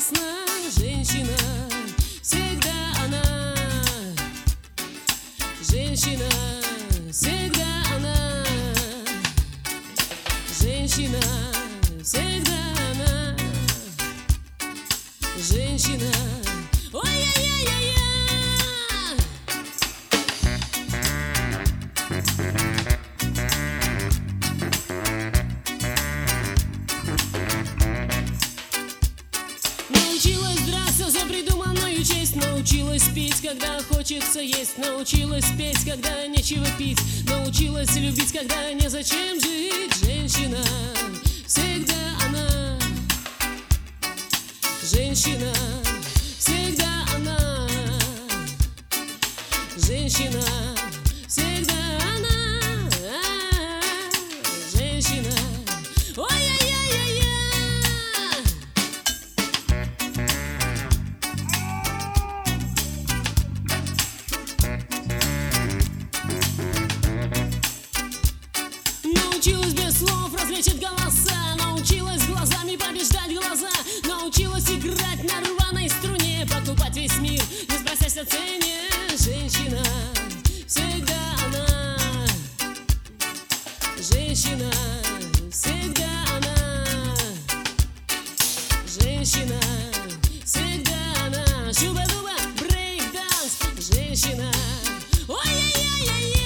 ясно, женщина всегда она. Женщина всегда она. Женщина всегда она. Женщина. Ой-ой-ой-ой-ой. Научилась драться за придуманную честь. Научилась пить, когда хочется есть. Научилась петь, когда нечего пить. Научилась любить, когда незачем жить. Женщина всегда она. Женщина всегда она. Женщина всегда она. Женщина. Ой-ой-ой-ой-ой. Научилась без слов различить голоса. Научилась глазами побеждать глаза. Научилась играть на рваной струне. Покупать весь мир, не спросясь о цене. Женщина всегда она. Женщина всегда она. Женщина всегда она. Шуба-дуба, брейк-данс. Женщина. Ой-ой-ой-ой-ой.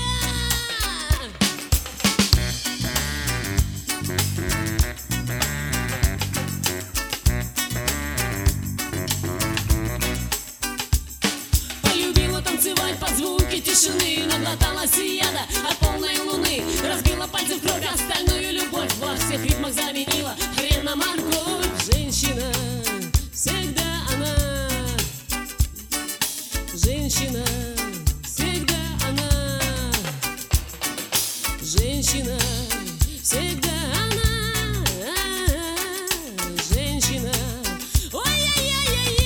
Полюбила танцевать под звуки тишины. Наглоталась яда от полной луны. Разбила пальцы в кровь, остальную любовь во всех ритмах заменила хрен на морковь. Женщина всегда она. Женщина всегда она. Женщина всегда она. Женщина. Ой-ой-ой-ой-ой.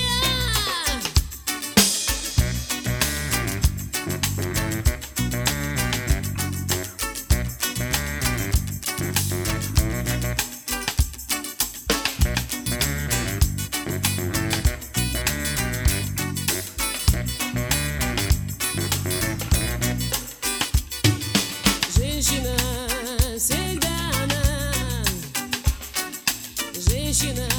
Женщина всегда она. Женщина